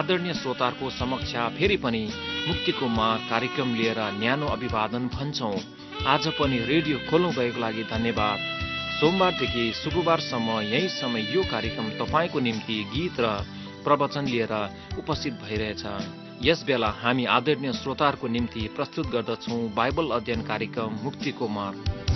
आदरणीय श्रोताहरूको समक्ष फेरि पनि मुक्तिको मार्ग कार्यक्रम लिएर न्यानो अभिवादन भन्छौं। आज पनि रेडियो खोल्नु भएको लागि धन्यवाद। सोमबारदेखि शुक्रबारसम्म यही समय यो कार्यक्रम तपाईँको निम्ति गीत र प्रवचन लिएर उपस्थित भइरहेछ। यस बेला हामी आदरणीय श्रोताहरूको निम्ति प्रस्तुत गर्दछौं बाइबल अध्ययन कार्यक्रम मुक्तिको मार्ग।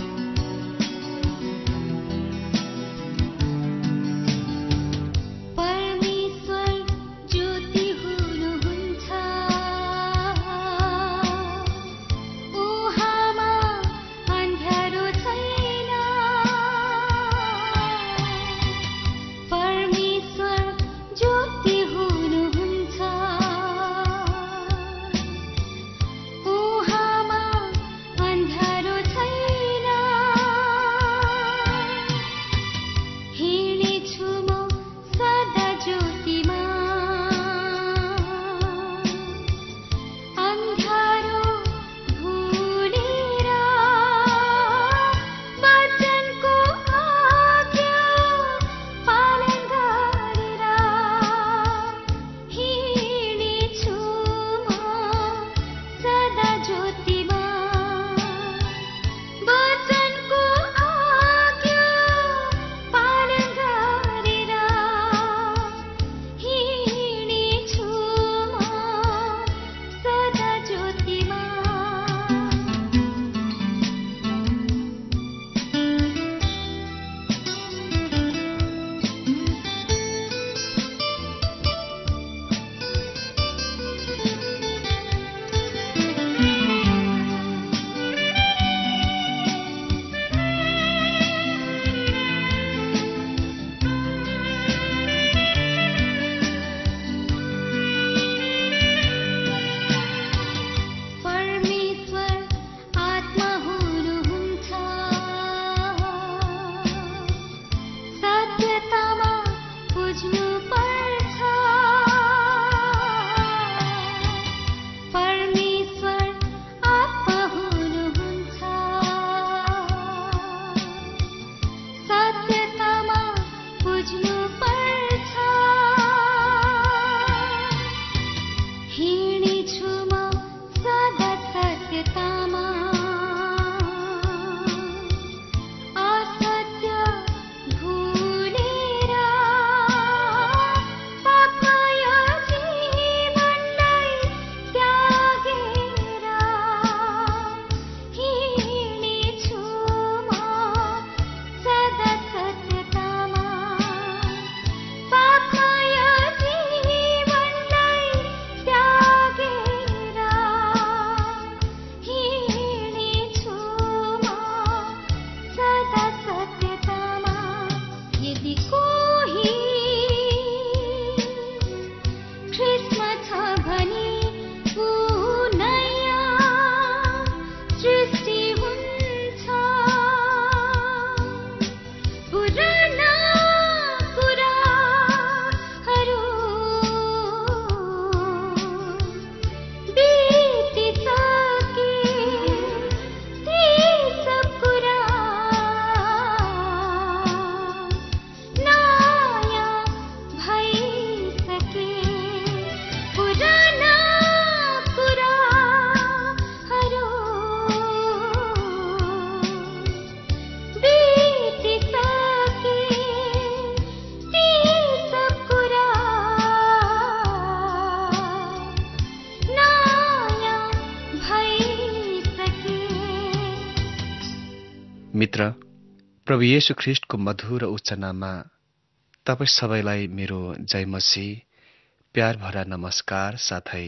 मित्र, प्रभु येशू ख्रीष्टको मधुर उच्च नाममा तपाईं सबैलाई मेरो जय मसीह, प्यार भरा नमस्कार साथै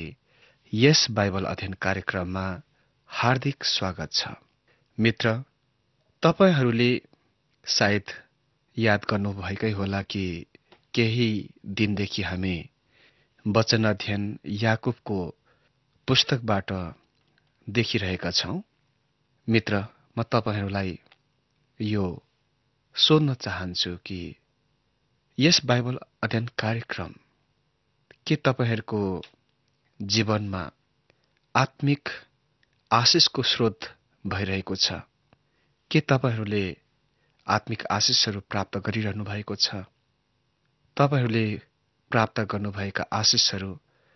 यस बाइबल अध्ययन कार्यक्रममा हार्दिक स्वागत छ। मित्र, तपाईहरूले सायद याद गर्नुभएकै होला कि केही दिनदेखि हामी वचन अध्ययन याकुबको पुस्तकबाट देखिरहेका छौं। मित्र, म तपाईहरूलाई यो सोध्न चाहन्छु कि यस बाइबल अध्ययन कार्यक्रम के तपाईहरूको जीवनमा आत्मिक आशिषको स्रोत भइरहेको छ? के तपाईहरूले आत्मिक आशिषहरू प्राप्त गरिरहनु भएको छ? तपाईहरूले प्राप्त गर्नुभएका आशिषहरू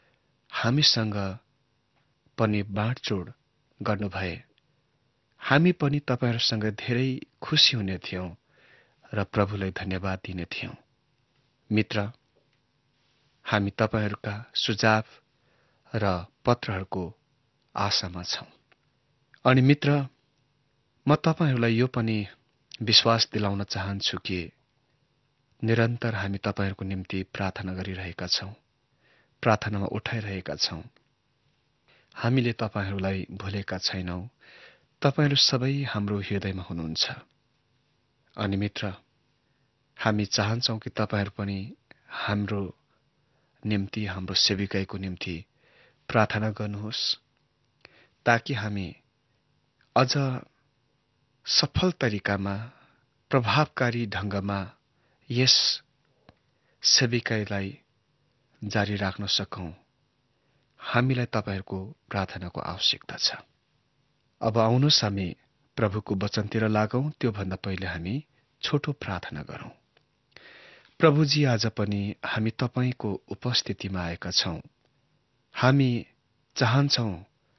हामीसँग पनि बाँडचुँड गर्नुभए हामी पनि तपाईहरूसँग धेरै खुसी हुने थियौं र प्रभुलाई धन्यवाद दिने थियौं। मित्र, हामी तपाईहरूका सुझाव र पत्रहरूको आशामा छौं। अनि मित्र, म तपाईहरूलाई यो पनि विश्वास दिलाउन चाहन्छु कि निरन्तर हामी तपाईहरूको निम्ति प्रार्थना गरिरहेका छौं, प्रार्थनामा उठाइरहेका छौं। हामीले तपाईहरूलाई भुलेका छैनौं। तपाईहरू सबै हाम्रो हृदयमा हुनुहुन्छ। अनि मित्र, हामी चाहन्छौं कि तपाईहरू पनि हाम्रो निम्ति, हाम्रो सेविकाईको निम्ति प्रार्थना गर्नुहोस्, ताकि हामी अझ सफल तरिकामा, प्रभावकारी ढंगमा यस सेविकाईलाई जारी राख्न सकौं। हामीलाई तपाईहरूको प्रार्थनाको आवश्यकता छ। अब आउनुहोस् हामी प्रभुको वचनतिर लागौं। त्योभन्दा पहिले हामी छोटो प्रार्थना गरौं। प्रभुजी, आज पनि हामी तपाईको उपस्थितिमा आएका छौं। हामी चाहन्छौं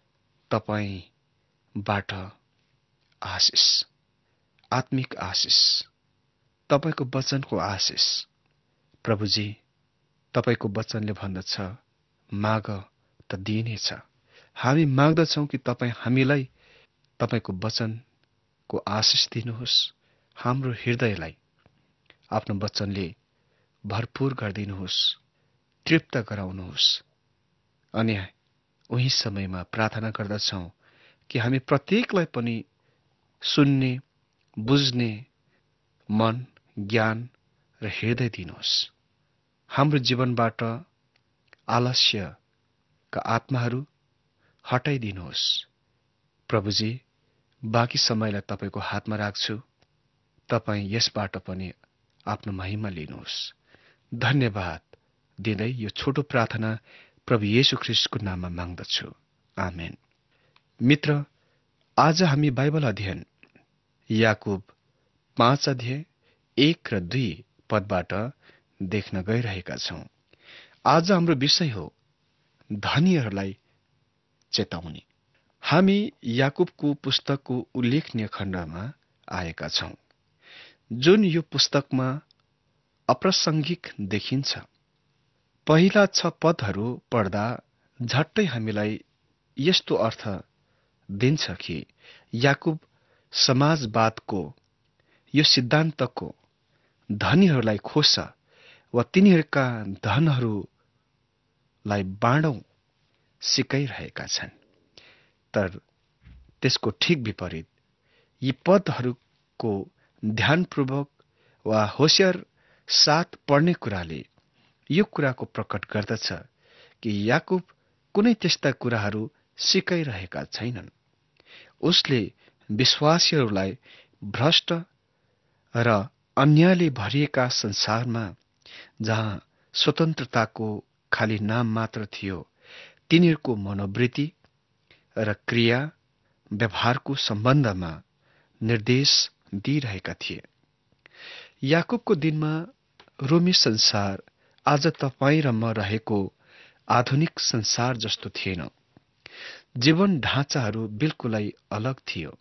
तपाईबाट आशिष, आत्मिक आशिष, तपाईको वचनको आशिष। प्रभुजी, तपाईको वचनले भन्दछ, माग त दिइनेछ। हामी माग्दछौं कि तपाईँ हामीलाई तपाईको वचनको आशिष दिनुहोस्। हाम्रो हृदयलाई आफ्नो वचनले भरपूर गरिदिनुहोस्, तृप्त गराउनुहोस्। अनि उही समयमा प्रार्थना गर्दछौं कि हामी प्रत्येकलाई पनि सुन्ने, बुझ्ने मन, ज्ञान र हृदय दिनुहोस्। हाम्रो जीवनबाट आलस्यका आत्माहरू हटाइदिनुहोस्। प्रभुजी, बाँकी समयलाई तपाईको हातमा राख्छु। तपाईँ यसबाट पनि आफ्नो महिमा लिनुहोस्। धन्यवाद दिँदै यो छोटो प्रार्थना प्रभु येशू ख्रीष्टको नाममा माग्दछु। आमेन। मित्र, आज हामी बाइबल अध्ययन याकूब 5 अध्याय 1 र 2 पदबाट देख्न गइरहेका छौं। आज हाम्रो विषय हो धनीहरूलाई चेतावनी। हामी याकूबको पुस्तकको उल्लेखनीय खण्डमा आएका छौं, जुन यो पुस्तकमा अप्रासंगिक देखिन्छ। पहिला 6 पदहरू पढ्दा झट्टै हामीलाई यस्तो अर्थ दिन्छ कि याकूब समाजवादको यो सिद्धान्तको धनीहरूलाई खोज्छ वा तिनीहरूका धनहरूलाई बाँडौं सिकाइरहेका छन्। तर त्यसको ठिक विपरीत यी पदहरूको ध्यानपूर्वक वा होशियार साथ पढ्ने कुराले यो कुराको प्रकट गर्दछ कि याकूब कुनै त्यस्ता कुराहरू सिकाइरहेका छैनन्। उसले विश्वासीहरूलाई भ्रष्ट र अन्यायले भरिएका संसारमा, जहाँ स्वतन्त्रताको खाली नाम मात्र थियो, तिनीहरूको मनोवृत्ति र क्रिया व्यवहारको सम्बन्धमा निर्देश दिइरहेका थिए। याकूबको दिनमा रोमी संसार आज तपाईँ र म रहेको आधुनिक संसार जस्तो थिएन। जीवन ढाँचाहरू बिल्कुलै अलग थियो।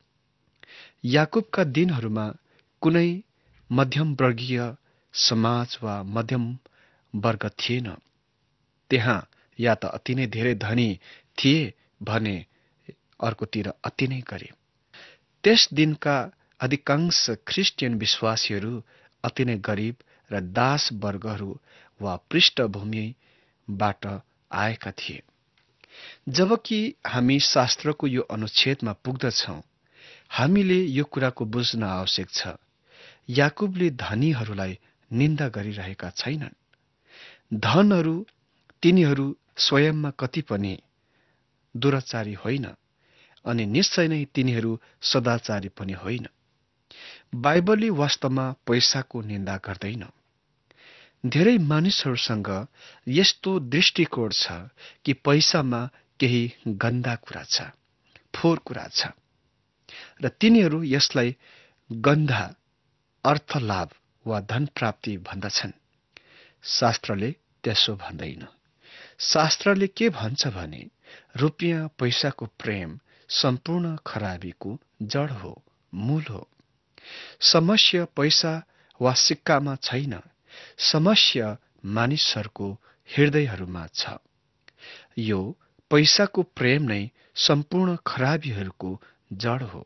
याकूबका दिनहरूमा कुनै मध्यमवर्गीय समाज वा मध्यम वर्ग थिएन। त्यहाँ या त अति नै धेरै धनी थिए भने अर्कोतिर अति नै गरिब। त्यस दिनका अधिकांश ख्रिस्टियन विश्वासीहरू अति नै गरिब र दास वर्गहरू वा पृष्ठभूमिबाट आएका थिए। जबकि हामी शास्त्रको यो अनुच्छेदमा पुग्दछौं, हामीले यो कुराको बुझ्न आवश्यक छ, याकूबले धनीहरूलाई निन्दा गरिरहेका छैनन्। धनहरू तिनीहरू स्वयंमा कति पनि दुराचारी होइन, अनि निश्चय नै तिनीहरू सदाचारी पनि होइन। बाइबलले वास्तवमा पैसाको निन्दा गर्दैन। धेरै मानिसहरूसँग यस्तो दृष्टिकोण छ कि पैसामा केही गन्दा कुरा छ, फोहोर कुरा छ, र तिनीहरू यसलाई गन्दा अर्थलाभ वा धन प्राप्ति भन्दछन्। शास्त्रले त्यसो भन्दैन। शास्त्रले के भन्छ भने रुपियाँ पैसाको प्रेम सम्पूर्ण खराबीको जड हो, मूल हो। समस्या पैसा वा सिक्कामा छैन, समस्या मानिसहरूको हृदयहरूमा छ। यो पैसाको प्रेम नै सम्पूर्ण खराबीहरूको जड हो।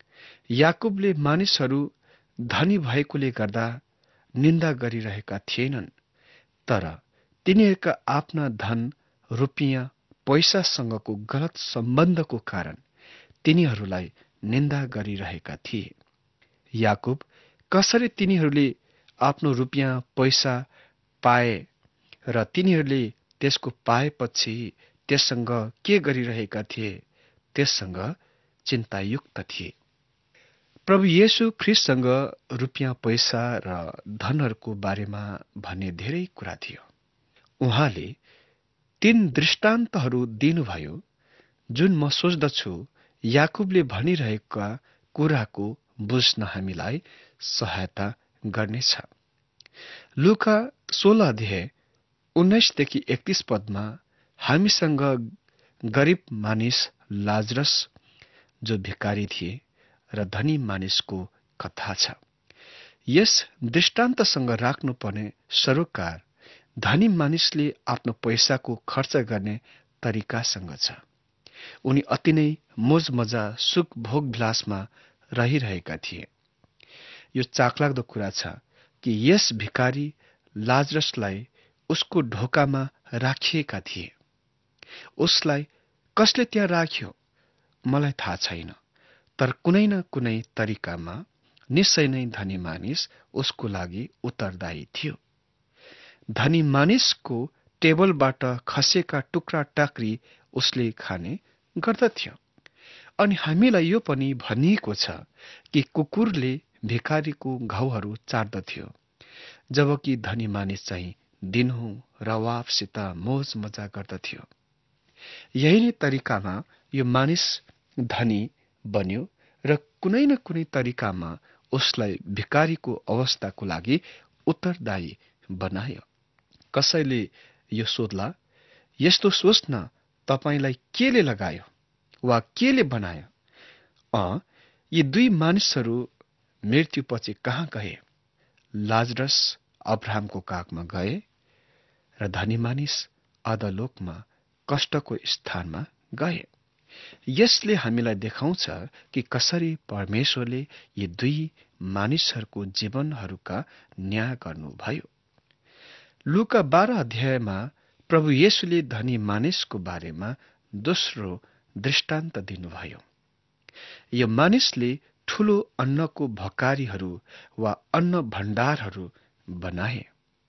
याकुबले मानिसहरू धनी भएकोले गर्दा निन्दा गरिरहेका थिएनन्, तर तिनीहरूका आफ्ना धन रुपियाँ पैसासँगको गलत सम्बन्धको कारण तिनीहरूलाई निन्दा गरिरहेका थिए। याकुब कसरी तिनीहरूले आफ्नो रुपियाँ पैसा पाए र तिनीहरूले त्यसको पाएपछि त्यससँग के गरिरहेका थिए, त्यससँग चिन्तायुक्त थिए। प्रभु येशू ख्रीष्टसँग रुपियाँ पैसा र धनहरूको बारेमा भन्ने धेरै कुरा थियो। उहाँले 3 दृष्टान्तहरू दिनुभयो, जुन म सोच्दछु याकुबले भनिरहेका कुराको बुझ्न हामीलाई सहायता गर्नेछ। लुका 16 अध्याय 19देखि 31 पदमा हामीसँग गरीब मानिस लाजरस, जो भिखारी थिए, र धनी मानिसको कथा छ। यस दृष्टान्तसँग राख्नुपर्ने सरोकार धनी मानिसले आफ्नो पैसाको खर्च गर्ने तरिकासँग छ। उनी अति नै मोज मजा सुख भोग विलासमा रहिरहेका थिए। यो चाखलाग्दो कुरा छ कि यस भिखारी लाजरसलाई उसको ढोकामा राखिएका थिए। उसलाई कसले त्यहाँ राख्यो मलाई थाहा छैन, तर कुनै न कुनै तरिकामा निश्चय नै धनी मानिस उसको लागि उत्तरदायी थियो। धनी मानिसको टेबलबाट खसेका टुक्रा टाक्री उसले खाने गर्दथ्यो। अनि हामीलाई यो पनि भनिएको छ कि कुकुरले भिखारीको घाउहरू चाट्दथ्यो, जबकि धनी मानिस चाहिँ दिनहुँ रवाफसित मोज मजा गर्दथ्यो। यही नै तरिकामा यो मानिस धनी बन्यो र कुनै न कुनै तरिकामा उसलाई भिखारीको अवस्थाको लागि उत्तरदायी बनायो। कसैले यो सोध्ला, यस्तो सोच्न तपाईलाई केले लगायो वा केले बनायो? यी 2 मानिसहरू मृत्युपछि कहाँ गए? लाजरस अब्राहमको काखमा गए र धनी मानिस अधोलोकमा कष्टको स्थानमा गए। यसले हामीलाई देखाउँछ कि कसरी परमेश्वरले यी 2 मानिसहरूको जीवनहरूका न्याय गर्नुभयो। लुका 12 अध्यायमा प्रभु येशूले धनी मानिसको बारेमा दोस्रो दृष्टान्त दिनुभयो। यो मानिसले ठूलो अन्नको भकारीहरू वा अन्न भण्डारहरू बनाए।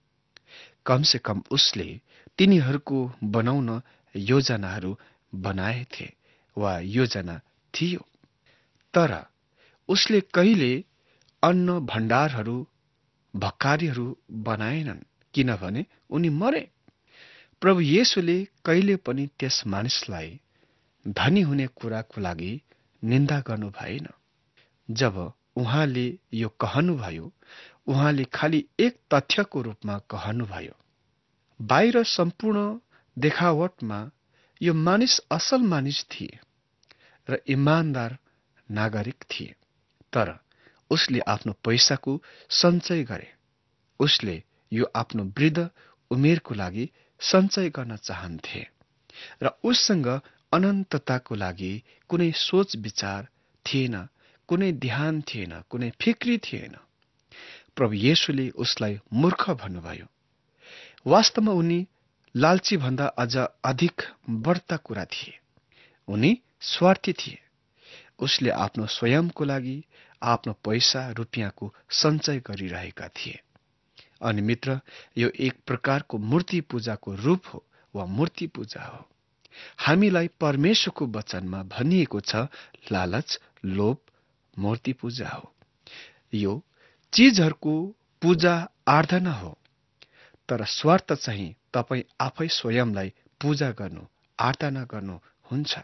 कमसे कम उसले तिनीहरूको बनाउन योजनाहरू बनाएथे वा योजना थियो, तर उसले कहिले अन्न भण्डारहरू भकारीहरू बनाएनन्, किनभने उनी मरे। प्रभु येशूले कहिले पनि त्यस मानिसलाई धनी हुने कुराको लागि निन्दा गर्नु भएन। जब उहाँले यो कहनुभयो, उहाँले खालि एक तथ्यको रूपमा कहनुभयो। बाहिर सम्पूर्ण देखावटमा यो मानिस असल मानिस थिए र इमानदार नागरिक थिए, तर उसले आफ्नो पैसाको सञ्चय गरे। उसले यो आफ्नो वृद्ध उमेरको लागि सञ्चय गर्न चाहन्थे र उससँग अनन्तताको लागि कुनै सोच विचार थिएन, कुनै ध्यान थिएन, कुनै फिक्री थिएन। प्रभु येशूले उसलाई मूर्ख भन्नुभयो। वास्तवमा उनी लालची भन्दा अझ अधिक बढ्ता कुरा थिए। उनी स्वार्थी थिए। उसले आफ्नो स्वयंको लागि आफ्नो पैसा रुपियाँको सञ्चय गरिरहेका थिए। अनि मित्र, यो एक प्रकारको मूर्ति पूजाको रूप हो वा मूर्ति पूजा हो। हामीलाई परमेश्वरको वचनमा भनिएको छ, लालच, लोभ मूर्ति पूजा हो। यो चीजहरूको पूजा आराधना हो, तर स्वार्थ चाहिँ तपाईं आफै स्वयंलाई पूजा गर्नु, आराधना गर्नु हुन्छ।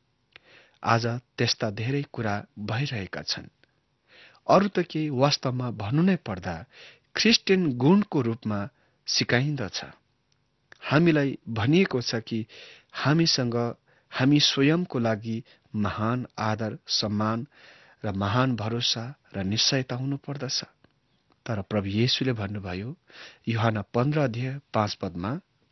आज त्यस्ता धेरै कुरा भइरहेका छन्। अरू त के, वास्तवमा भन्नु नै पर्दा क्रिस्चियन गुणको रूपमा सिकाइन्दछ। हामीलाई भनिएको छ कि हामी स्वयंको लागि महान आदर, सम्मान र महान भरोसा र निश्चयता हुनुपर्दछ। तर प्रभु येशूले भन्नुभयो यूहन्ना 15:5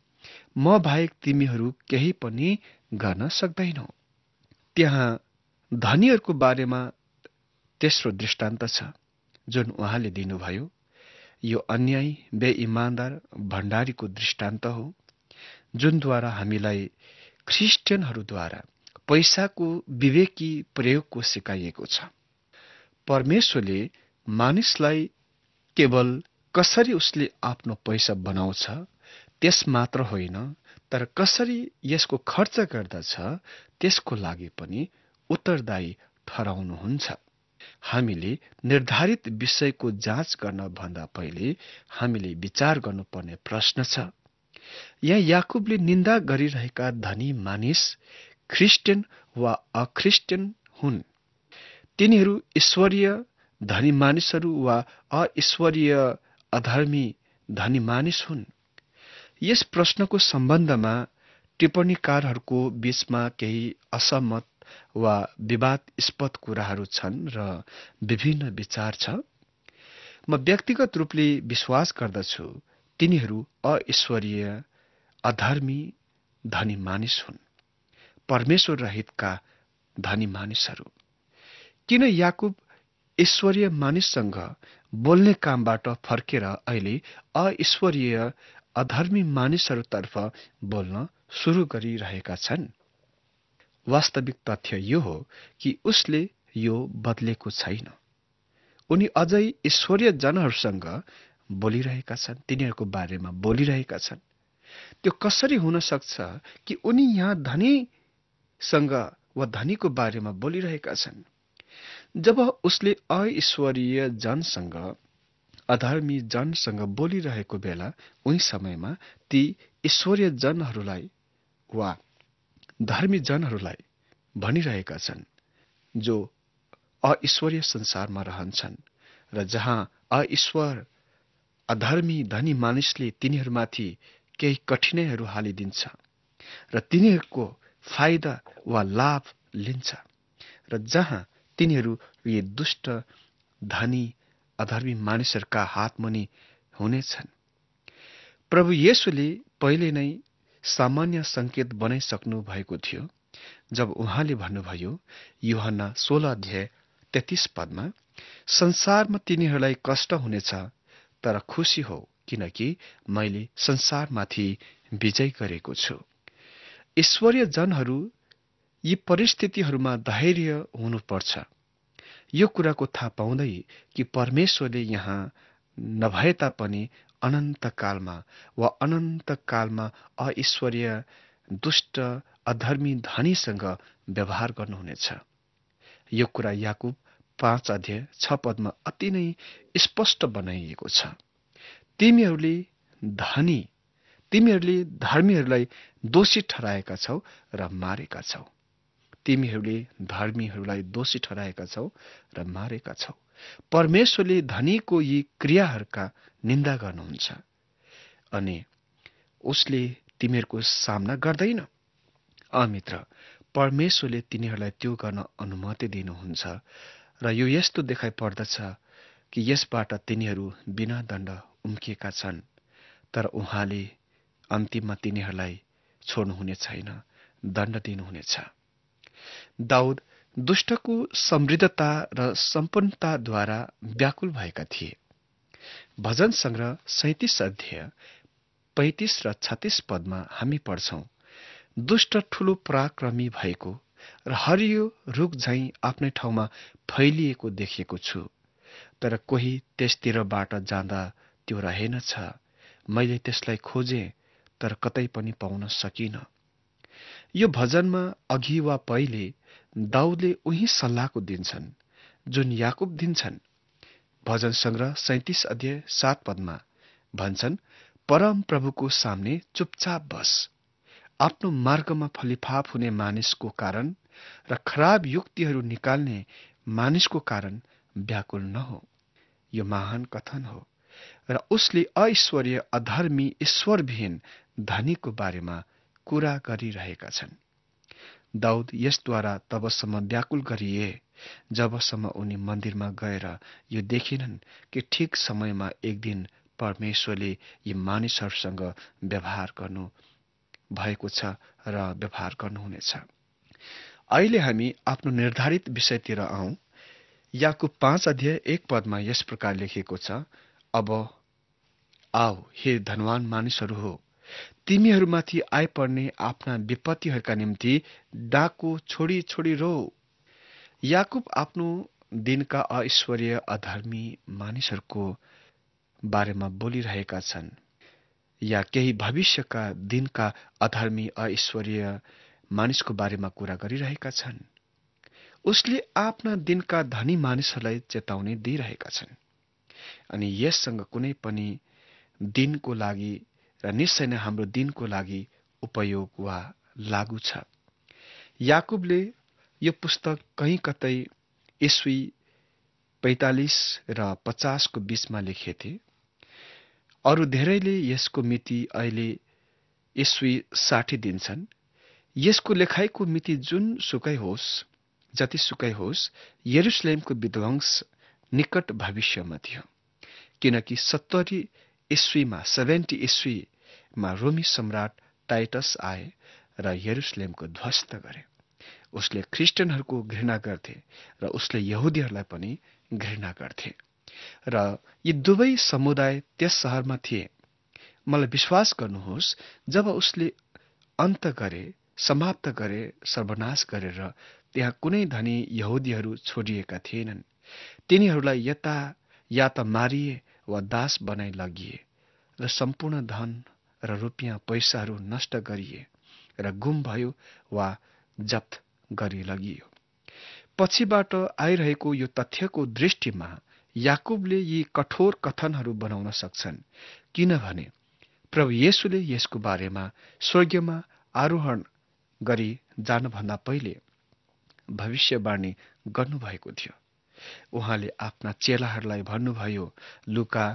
म बाहेक तिमीहरू केही पनि गर्न सक्दैनौ। त्यहाँ धनीहरूको बारेमा तेस्रो दृष्टान्त छ जुन उहाँले दिनुभयो। यो अन्यायी, बेइमानदार भण्डारीको दृष्टान्त हो, जुनद्वारा हामीलाई ख्रिस्टियनहरूद्वारा पैसाको विवेकी प्रयोगको सिकाइएको छ। परमेश्वरले मानिसलाई केवल कसरी उसले आफ्नो पैसा बनाउँछ त्यस मात्र होइन, तर कसरी यसको खर्च गर्दछ त्यसको लागि पनि उत्तरदायी ठहराउनुहुन्छ। हामीले निर्धारित विषयको जाँच गर्न भन्दा पहिले हामीले विचार गर्नुपर्ने प्रश्न छ, यहाँ याकुबले निन्दा गरिरहेका धनी मानिस ख्रिस्टियन वा अख्रिस्टियन हुन्? तिनीहरू ईश्वरीय धनी मानिसहरू वा अईश्वरीय अधर्मी धनी मानिस हुन्? यस प्रश्नको सम्बन्धमा टिप्पणीकारहरूको बीचमा केही असहमत वा विवादास्पद कुराहरू छन् र विभिन्न विचार छ। म व्यक्तिगत रूपले विश्वास गर्दछु तिनीहरू अईश्वरीय अधर्मी धनी मानिस हुन्, परमेश्वर रहितका धनी मानिसहरू। किन याकुब ईश्वरीय मानिससँग बोल्ने कामबाट फर्केर अहिले अईश्वरीय अधर्मी मानिसहरूतर्फ बोल्न सुरु गरिरहेका छन्? वास्तविक तथ्य यो हो कि उसले यो बदलेको छैन। उनी अझै ईश्वरीय जनहरूसँग बोलिरहेका छन्, तिनीहरूको बारेमा बोलिरहेका छन्। त्यो कसरी हुन सक्छ कि उनी यहाँ धनीसँग वा धनीको बारेमा बोलिरहेका छन्? जब उसले अईश्वरीय जनसँग, अधर्मी जनसँग बोलिरहेको बेला उही समयमा ती ईश्वरीय जनहरूलाई वा धर्मी जनहरूलाई भनिरहेका छन् जो अईश्वरीय संसारमा रहन्छन् र जहाँ अईश्वर अधर्मी धनी मानिसले तिनीहरूमाथि केही कठिनाइहरू हालिदिन्छ र तिनीहरूको फाइदा वा लाभ लिन्छ र जहाँ तिनीहरू यी दुष्ट धनी अधर्मी मानिसहरूका हातमुनि हुनेछन्। प्रभु येशूले पहिले नै सामान्य संकेत बनाइसक्नु भएको थियो जब उहाँले भन्नुभयो यूहन्ना 16:33 संसारमा तिनीहरूलाई कष्ट हुनेछ, तर खुशी हो किनकि मैले संसारमाथि विजय गरेको छु। ईश्वरीय जनहरू यी परिस्थितिहरूमा धैर्य हुनुपर्छ, यो कुराको थाहा पाउँदै कि परमेश्वरले यहाँ नभए तापनि अनन्तकालमा वा अनन्तकालमा अईश्वरीय दुष्ट अधर्मी धनीसँग व्यवहार गर्नुहुनेछ। यो कुरा याकुब 5:6 अति नै स्पष्ट बनाइएको छ। तिमीहरूले धर्मीहरूलाई दोषी ठहराएका छौ र मारेका छौ। तिमीहरूले धर्मीहरूलाई दोषी ठहराएका छौ र मारेका छौ। परमेश्वरले धनीको यी क्रियाहरूका निन्दा गर्नुहुन्छ अनि उसले तिमीहरूको सामना गर्दैन। मित्र, परमेश्वरले तिनीहरूलाई त्यो गर्न अनुमति दिनुहुन्छ र यो यस्तो देखाइ पर्दछ कि यसबाट तिनीहरू बिना दण्ड उम्किएका छन्, तर उहाँले अन्तिममा तिनीहरूलाई छोड्नुहुने छैन, दण्ड दिनुहुनेछ। दाउद दुष्टको समृद्धता र सम्पन्नताद्वारा व्याकुल भएका थिए। भजन संग्रह 37:35 र 36 हामी पढ्छौं, दुष्ट ठूलो पराक्रमी भएको र हरियो रुख झैं आफ्नै ठाउँमा फैलिएको देखेको छु, तर कोही त्यसतिरबाट जाँदा त्यो रहेनछ। मैले त्यसलाई खोजेँ तर कतै पनि पाउन सकिन। यो भजनमा अघि वा पहिले दाउदले उही सल्लाहको दिन्छन् जुन याकुब दिन्छन्। भजन संग्रह 37:7 भन्छन्, परम प्रभुको सामने चुपचाप बस, आफ्नो मार्गमा फलिफाप हुने मानिसको कारण र खराब युक्तिहरू निकाल्ने मानिसको कारण व्याकुल नहो। यो महान कथन हो र उसले अईश्वरीय अधर्मी ईश्वरविहीन धनीको बारेमा कुरा गरिरहेका छन्। दाउद यसद्वारा तबसम्म व्याकुल गरिए जबसम्म उनी मन्दिरमा गएर यो देखिनन् कि ठिक समयमा एक दिन परमेश्वरले यी मानिसहरूसँग व्यवहार गर्नु भएको छ र व्यवहार गर्नुहुनेछ। अहिले हामी आफ्नो निर्धारित विषयतिर आउँ। याकुब 5:1 यस प्रकार लेखिएको छ, अब आऊ हे धनवान मानिसहरू हो, तिमीहरूमाथि आइपर्ने आफ्ना विपत्तिहरूका निम्ति डाको छोडी छोडी रो। याकुब आफ्नो दिनका ऐश्वर्य अधर्मी मानिसहरूको बारेमा बोलिरहेका छन्, या केही भविष्यका दिनका अधर्मी ऐश्वर्य मानिसको बारेमा कुरा गरिरहेका छन्। उसले आफ्ना दिनका धनी मानिसहरूलाई चेतावनी दिइरहेका छन् अनि यससँग कुनै पनि दिनको लागि र निश्चय नै हाम्रो दिनको लागि उपयोग वा लागू छ। याकुबले यो पुस्तक कहीँ कतै ईस्वी 45 र 50 को बीचमा लेखेथे। अरू धेरैले यसको मिति अहिले ईस्वी 60 दिन्छन्। यसको लेखाइको मिति जुन सुकै होस्, जतिसुकै होस्, यरुशलेमको विध्वंस निकट भविष्यमा थियो, किनकि 70 ईस्वीमा रोमी सम्राट टाइटस आए र यरुशलेमको ध्वस्त गरे। उसले ख्रिस्टियनहरूको घृणा गर्थे र उसले यहुदीहरूलाई पनि घृणा गर्थे र यी दुवै समुदाय त्यस शहरमा थिए। मलाई विश्वास गर्नुहोस्, जब उसले अन्त गरे, समाप्त गरे, सर्वनाश गरेर त्यहाँ कुनै धनी यहुदीहरू छोडिएका थिएनन्। तिनीहरूलाई या त मारिए वा दास बनाइ लगिए र सम्पूर्ण धन र रुपियाँ पैसाहरू नष्ट गरिए र गुम भयो वा जप्त गरी लगियो। पछिबाट आइरहेको यो तथ्यको दृष्टिमा याकुबले यी कठोर कथनहरू बनाउन सक्छन्, किनभने प्रभु येशूले यसको बारेमा स्वर्गमा आरोहण गरी जानुभन्दा पहिले भविष्यवाणी गर्नुभएको थियो। उहाँले आफ्ना चेलाहरूलाई भन्नुभयो, लुका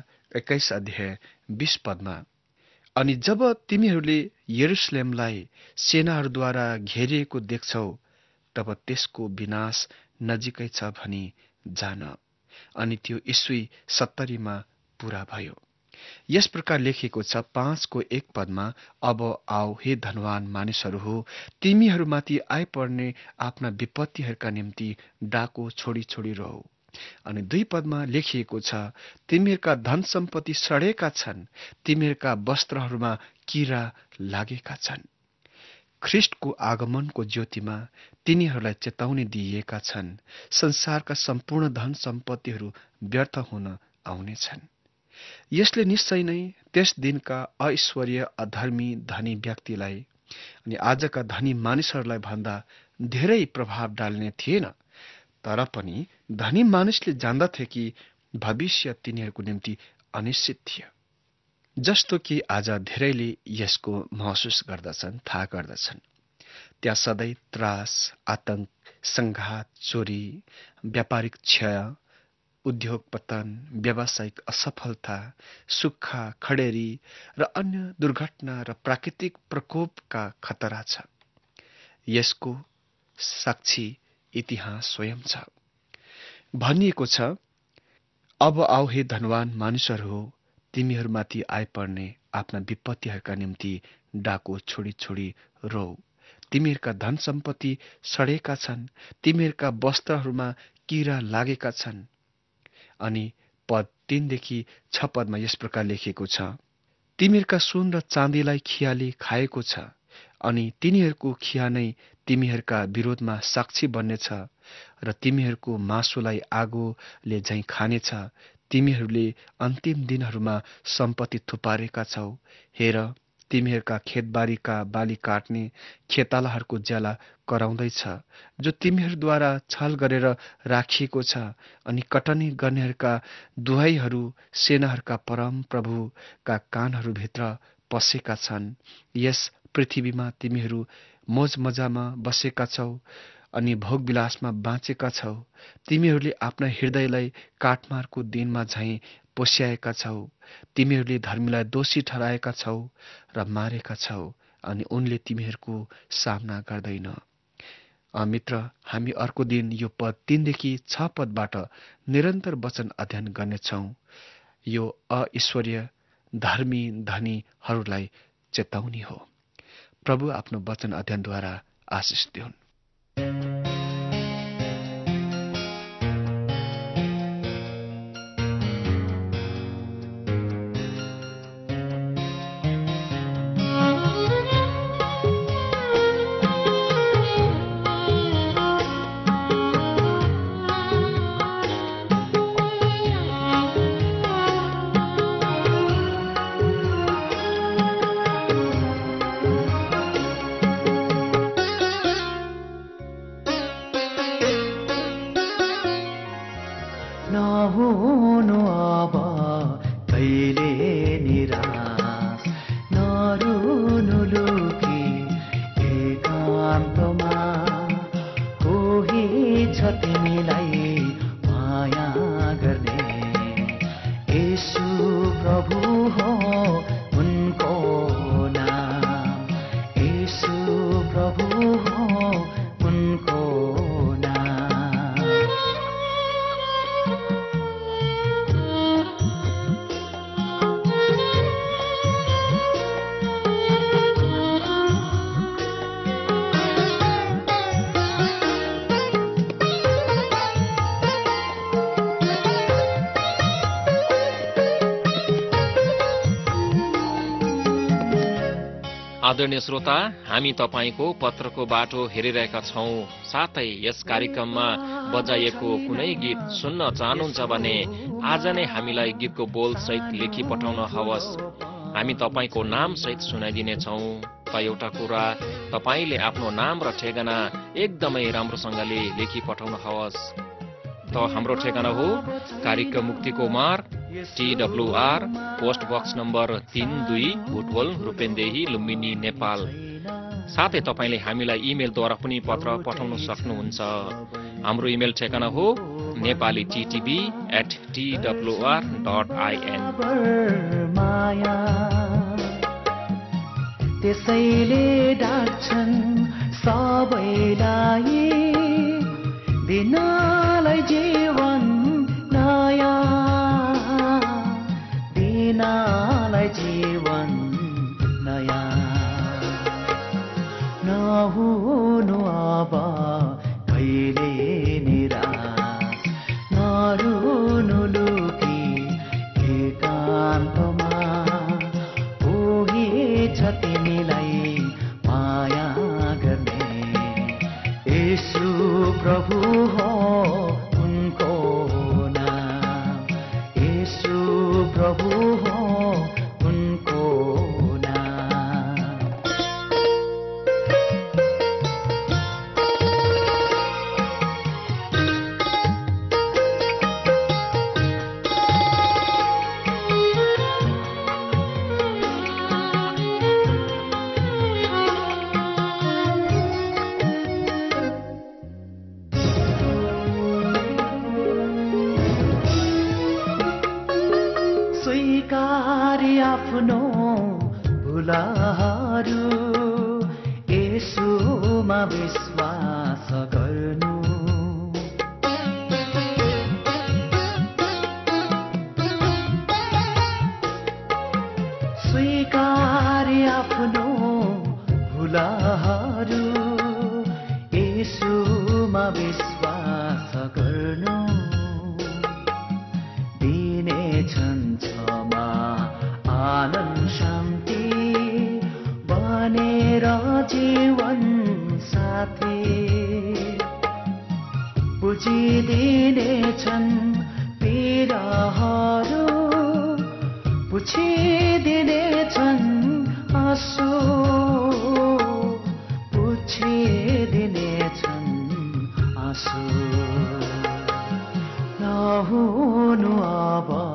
21:20, अनि जब तिमीहरूले यरुशलेमलाई सेनाहरूद्वारा घेरिएको देख्छौ, तब त्यसको विनाश नजिकै छ भनी जान। अनि त्यो ईस्वी 70 पूरा भयो। यस प्रकार लेखिएको छ 5:1, अब आऊ हे धनवान मानिसहरू हो, तिमीहरूमाथि आइपर्ने आफ्ना विपत्तिहरूका निम्ति डाको छोडी छोडी रहो। अनि 2 लेखिएको छ, तिमीहरूका धन सम्पत्ति सडेका छन्, तिमीहरूका वस्त्रहरूमा किरा लागेका छन्। ख्रिस्टको आगमनको ज्योतिमा तिनीहरूलाई चेतावनी दिइएका छन्, संसारका सम्पूर्ण धन सम्पत्तिहरू व्यर्थ हुन आउनेछन्। यसले निश्चय नै त्यस दिनका ऐश्वर्य अधर्मी धनी व्यक्तिलाई अनि आजका धनी मानिसहरूलाई भन्दा धेरै प्रभाव डाल्ने थिएन। तर पनि धनी मानिसले जान्दथे कि भविष्य तिनीहरूको निम्ति अनिश्चित थियो। जस्तो कि आज धेरैले यसको महसुस गर्दछन्, थाहा गर्दछन्। त्यहाँ सधैँ त्रास, आतंक, संघात, चोरी, व्यापारिक क्षय, उद्योग पतन, व्यावसायिक असफलता, सुक्खा, खडेरी र अन्य दुर्घटना र प्राकृतिक प्रकोपका खतरा छ। यसको साक्षी इतिहास स्वयं छ। भनिएको छ, अब आऊ हे धनवान मानिसहरू हो, तिमीहरूमाथि आइपर्ने आफ्ना विपत्तिहरूका निम्ति डाको छोडी छोडी रो। तिमीहरूका धन सम्पत्ति सडेका छन्, तिमीहरूका वस्त्रहरूमा किरा लागेका छन्। अनि पद 3-6 यस प्रकार लेखिएको छ, तिमीहरूका सुन र चाँदीलाई खियाले खाएको छ, अनि तिनीहरूको खिया नै तिमीहरूका विरोधमा साक्षी बन्नेछ र तिमीहरूको मासुलाई आगोले झैं खानेछ। तिमीहरूले अन्तिम दिनहरूमा सम्पत्ति थुपारेका छौ। हेर, तिमीहरूका खेतबारीका बाली काट्ने खेतालाहरूको ज्याला कराउँदैछ, जो तिमीहरूद्वारा छल गरेर राखिएको छ, अनि कटनी गर्नेहरूका दुहाईहरू सेनाहरूका परम प्रभुका कानहरूभित्र पसेका छन्। यस पृथ्वीमा तिमीहरू मोजमजामा बसेका छौ अनि भोगविलासमा बाँचेका छौ। तिमीहरूले आफ्ना हृदयलाई काटमारको दिनमा झैं पोस्याएका छौ, तिमीहरूले धर्मीलाई दोषी ठहराएका छौ र मारेका छौ, अनि उनले तिमीहरूको सामना गर्दैन। मित्र, हामी अर्को दिन यो पद 3 देखि 6 पदबाट निरन्तर वचन अध्ययन गर्नेछौँ। यो अईश्वरीय धर्मी धनीहरूलाई चेतावनी हो। प्रभु आफ्नो वचन अध्ययनद्वारा आशिष दिउन्। नहुनु अब कहिले निराश, नरुनु लुकी एकान्तमा, कोही छ तिमीलाई माया गर्ने, येशू प्रभु हो उनको नाम, येशू प्रभु हो उनको नाम। आदरणीय श्रोता, हामी तपाईको पत्रको बाटो हेरिरहेका छौं। साथै यस कार्यक्रममा बजाइएको कुनै गीत सुन्न चाहनुहुन्छ भने आज नै हामीलाई गीतको बोल सहित लेखी पठाउन हवस्। हामी तपाईको नाम सहित सुनाइदिनेछौं। त एउटा कुरा, तपाईले आफ्नो नाम र ठेगाना एकदमै राम्रोसँगले लेखी पठाउन हवस्। त हाम्रो ठेगाना हो कार्यक्रम मुक्तिको मार्ग, TWR, post box number 32, Butwal, Rupandehi, Lumbini, Nepal. साथै तपाईले हामीलाई इमेलद्वारा पनि पत्र पठाउन सक्नुहुन्छ। हाम्रो इमेल ठेगाना हो nepali.ttb@twr.in। त्यसैले डाक्छन् सबैलाई दिनलाई जीवन नयाँ, दिनलाई जीवन नयाँ। नहुनु अब कहिले निराश, नरुनु लुकी एकान्तमा, कोही छ तिमीलाई माया गर्ने, येशू प्रभु हो उनको नाम, येशू प्रभु हो उनको नाम। स्वीकारी आफ्नो भुलहरू, येशूमा विश्वास गर्नु, स्वीकारी आफ्नो भुलहरू, येशूमा विश्वास गर्नु, दिनेछन् क्षमा आनन्द शान्ति बनेर जीवन साथी, बुझिदिनेछन् पीडाहरू, पुछिदिनेछन् आँसु, पुछिदिनेछन् आँसु। नहुनु अब